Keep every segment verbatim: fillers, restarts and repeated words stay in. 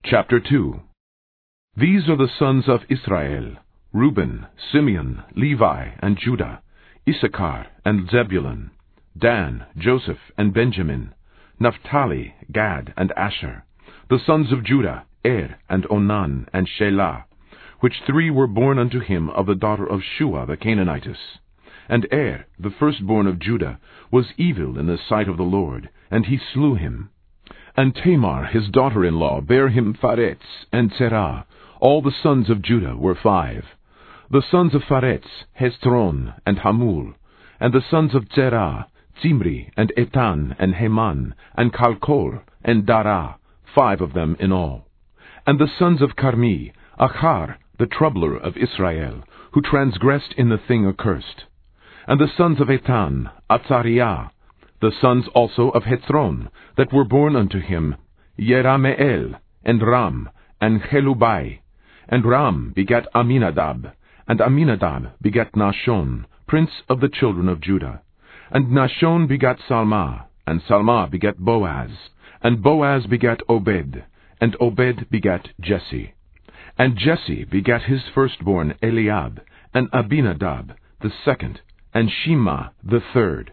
Chapter two. These are the sons of Israel: Reuben, Simeon, Levi, and Judah, Issachar and Zebulun, Dan, Joseph, and Benjamin, Naphtali, Gad, and Asher. The sons of Judah: Er, and Onan, and Shelah, which three were born unto him of the daughter of Shua the Canaanitess. And Er, the firstborn of Judah, was evil in the sight of the Lord, and he slew him. And Tamar his daughter-in-law bare him Pharetz and Zerah. All the sons of Judah were five. The sons of Pharetz, Hezron and Hamul. And the sons of Zerah, Zimri, and Etan, and Heman, and Calcol, and Dara, five of them in all. And the sons of Carmi, Achar, the troubler of Israel, who transgressed in the thing accursed. And the sons of Etan, Azariah. The sons also of Hezron, that were born unto him, Yerameel, and Ram, and Chelubai. And Ram begat Aminadab, and Aminadab begat Nahshon, prince of the children of Judah. And Nahshon begat Salma, and Salma begat Boaz, and Boaz begat Obed, and Obed begat Jesse. And Jesse begat his firstborn Eliab, and Abinadab the second, and Shema the third.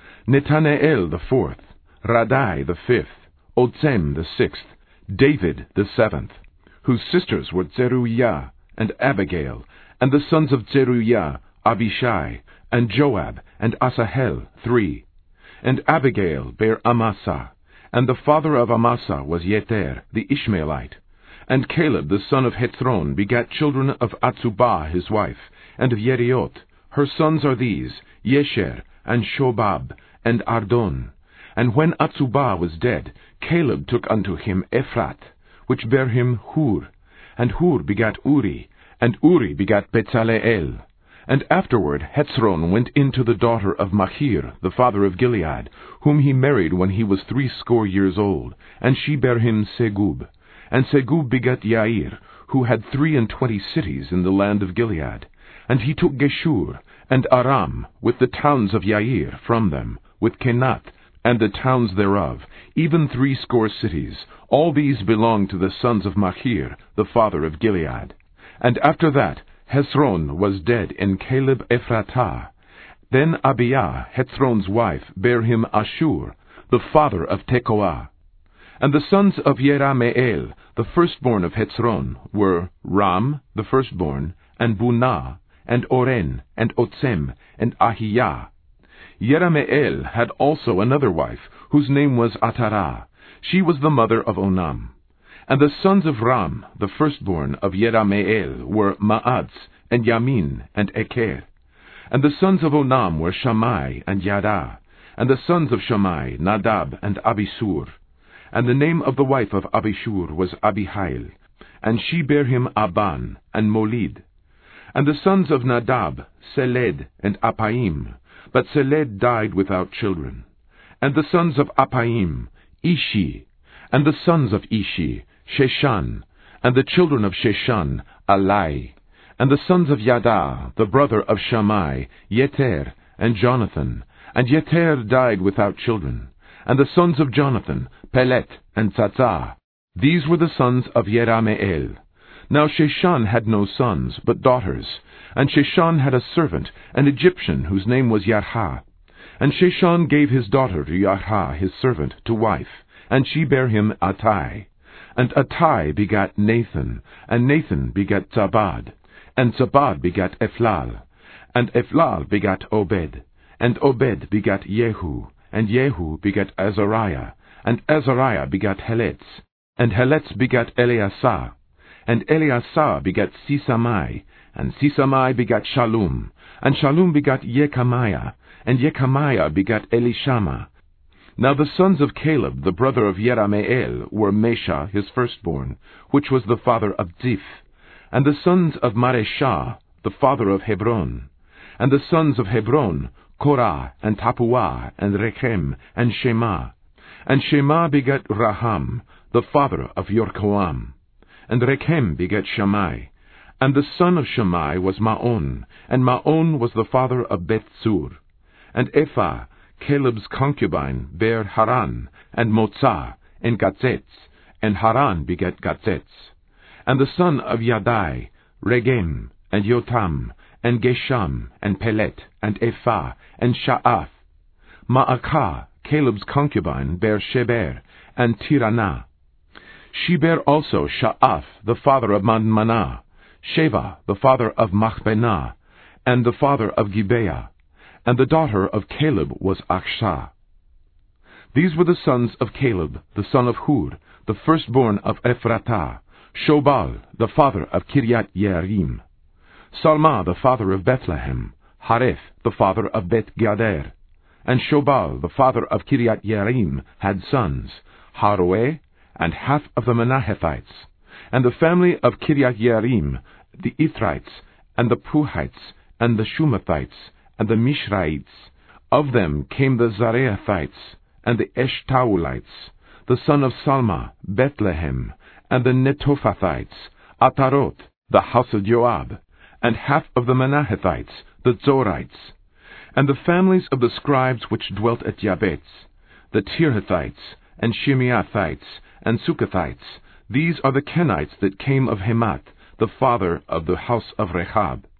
Netanael the fourth, Radai the fifth, Otzem the sixth, David the seventh, whose sisters were Zeruiah and Abigail, and the sons of Zeruiah, Abishai, and Joab, and Asahel, three. And Abigail bare Amasa, and the father of Amasa was Yeter the Ishmaelite. And Caleb the son of Hezron begat children of Atzubah his wife, and of Yeriot. Her sons are these, Yesher, and Shobab, and Ardon. And when Atzubah was dead, Caleb took unto him Ephrat, which bare him Hur. And Hur begat Uri, and Uri begat Bezaleel. And afterward Hezron went in to the daughter of Machir, the father of Gilead, whom he married when he was threescore years old, and she bare him Segub. And Segub begat Yair, who had three and twenty cities in the land of Gilead. And he took Geshur, and Aram, with the towns of Yair from them, with Kenath, and the towns thereof, even threescore cities. All these belonged to the sons of Machir, the father of Gilead. And after that, Hezron was dead in Caleb Ephratah. Then Abiah, Hezron's wife, bare him Ashur, the father of Tekoah. And the sons of Yerameel, the firstborn of Hezron, were Ram, the firstborn, and Bunah, and Oren, and Otzem, and Ahiyah. Yerameel had also another wife, whose name was Atarah. She was the mother of Onam. And the sons of Ram, the firstborn of Yerameel, were Maaz, and Yamin, and Eker. And the sons of Onam were Shammai, and Yada. And the sons of Shammai, Nadab, and Abisur. And the name of the wife of Abishur was Abihail. And she bare him Aban, and Molid. And the sons of Nadab, Seled, and Apaim. But Seled died without children. And the sons of Apaim, Ishi. And the sons of Ishi, Sheshan. And the children of Sheshan, Alai. And the sons of Yada, the brother of Shammai, Yeter, and Jonathan. And Yeter died without children. And the sons of Jonathan, Pelet, and Tzatzah. These were the sons of Yerameel. Now Sheshan had no sons, but daughters. And Sheshan had a servant, an Egyptian, whose name was Yarha. And Sheshan gave his daughter to Yarha his servant to wife, and she bare him Attai. And Attai begat Nathan, and Nathan begat Zabad. And Zabad begat Ephlal. And Ephlal begat Obed. And Obed begat Jehu. And Jehu begat Azariah. And Azariah begat Heletz. And Heletz begat Eleasah. And Eleasah begat Sisamai, and Sisamai begat Shallum, and Shallum begat Yekamiah, and Yekamiah begat Elishama. Now the sons of Caleb, the brother of Yerameel, were Mesha his firstborn, which was the father of Ziph. And the sons of Mareshah, the father of Hebron. And the sons of Hebron, Korah, and Tappuah, and Rechem, and Shema. And Shema begat Raham, the father of Yorkoam. And Rechem begat Shammai. And the son of Shammai was Maon, and Maon was the father of Bethzur. And Ephah, Caleb's concubine, bare Haran, and Motzah, and Gazetz, and Haran begat Gatetz. And the son of Yadai, Regem, and Yotam, and Gesham, and Pelet, and Ephah, and Sha'ath. Ma'akah, Caleb's concubine, bare Sheber, and Tiranah. She bare also Sha'ath, the father of Madmanah, Sheva, the father of Machbenah, and the father of Gibeah, and the daughter of Caleb was Achshah. These were the sons of Caleb, the son of Hur, the firstborn of Ephratah, Shobal, the father of Kiriath Yearim, Salma, the father of Bethlehem, Hareth, the father of Beth Gader, and Shobal, the father of Kiriath Yearim, had sons, Haroeh, and half of the Manahethites, and the family of Kiriath Yearim, the Ithrites, and the Puhites, and the Shumathites, and the Mishraites. Of them came the Zareathites, and the Eshtaulites, the son of Salma, Bethlehem, and the Netophathites, Ataroth, the house of Joab, and half of the Manahethites, the Zorites, and the families of the scribes which dwelt at Jabez, the Tirhathites, and Shimeathites, and Sukathites. These are the Kenites that came of Hemath, the father of the house of Rechab.